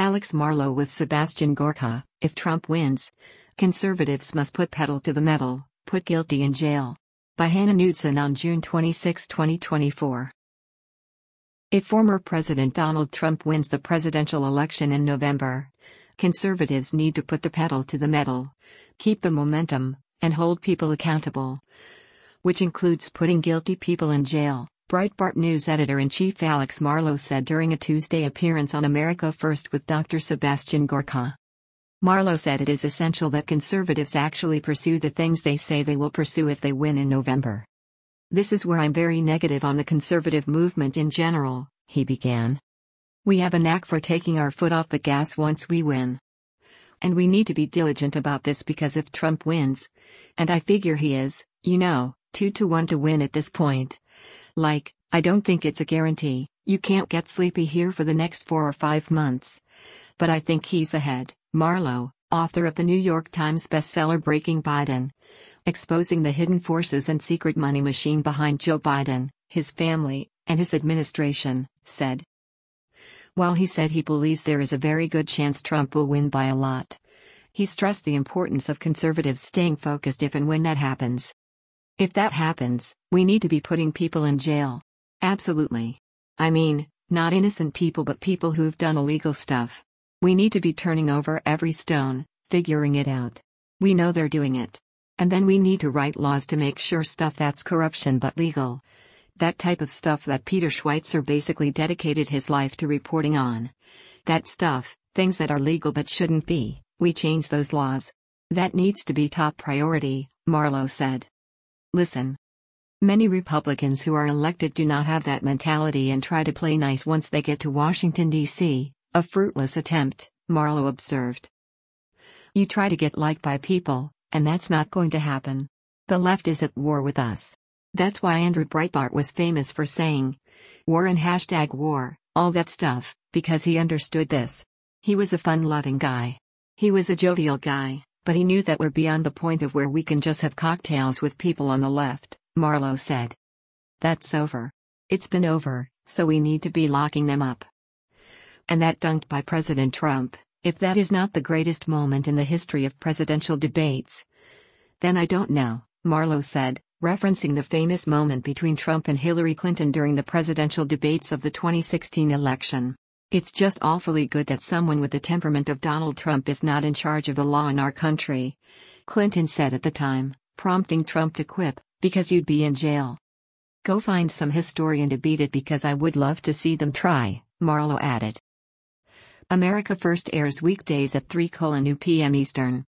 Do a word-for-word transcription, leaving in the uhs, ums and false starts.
Alex Marlow with Sebastian Gorka. If Trump wins, conservatives must put pedal to the metal, put guilty in jail. By Hannah Knudsen on June twenty-sixth, twenty twenty-four. If former President Donald Trump wins the presidential election in November, conservatives need to put the pedal to the metal, keep the momentum, and hold people accountable, which includes putting guilty people in jail, Breitbart News editor-in-chief Alex Marlow said during a Tuesday appearance on America First with Doctor Sebastian Gorka. Marlow said it is essential that conservatives actually pursue the things they say they will pursue if they win in November. This is where I'm very negative on the conservative movement in general, he began. We have a knack for taking our foot off the gas once we win. And we need to be diligent about this because if Trump wins, and I figure he is, you know, two to one to win at this point. Like, I don't think it's a guarantee, you can't get sleepy here for the next four or five months. But I think he's ahead. Marlow, author of the New York Times bestseller Breaking Biden, exposing the hidden forces and secret money machine behind Joe Biden, his family, and his administration, said. While he said he believes there is a very good chance Trump will win by a lot, he stressed the importance of conservatives staying focused if and when that happens. If that happens, we need to be putting people in jail. Absolutely. I mean, not innocent people but people who've done illegal stuff. We need to be turning over every stone, figuring it out. We know they're doing it. And then we need to write laws to make sure stuff that's corruption but legal. That type of stuff that Peter Schweizer basically dedicated his life to reporting on. That stuff, things that are legal but shouldn't be, we change those laws. That needs to be top priority, Marlow said. Listen. Many Republicans who are elected do not have that mentality and try to play nice once they get to Washington, D C, a fruitless attempt, Marlow observed. You try to get liked by people, and that's not going to happen. The left is at war with us. That's why Andrew Breitbart was famous for saying, war and hashtag war, all that stuff, because he understood this. He was a fun-loving guy. He was a jovial guy, but he knew that we're beyond the point of where we can just have cocktails with people on the left, Marlow said. That's over. It's been over, so we need to be locking them up. And that dunked by President Trump, if that is not the greatest moment in the history of presidential debates, then I don't know, Marlow said, referencing the famous moment between Trump and Hillary Clinton during the presidential debates of the twenty sixteen election. It's just awfully good that someone with the temperament of Donald Trump is not in charge of the law in our country, Clinton said at the time, prompting Trump to quip, because you'd be in jail. Go find some historian to beat it because I would love to see them try, Marlow added. America First airs weekdays at three p m Eastern.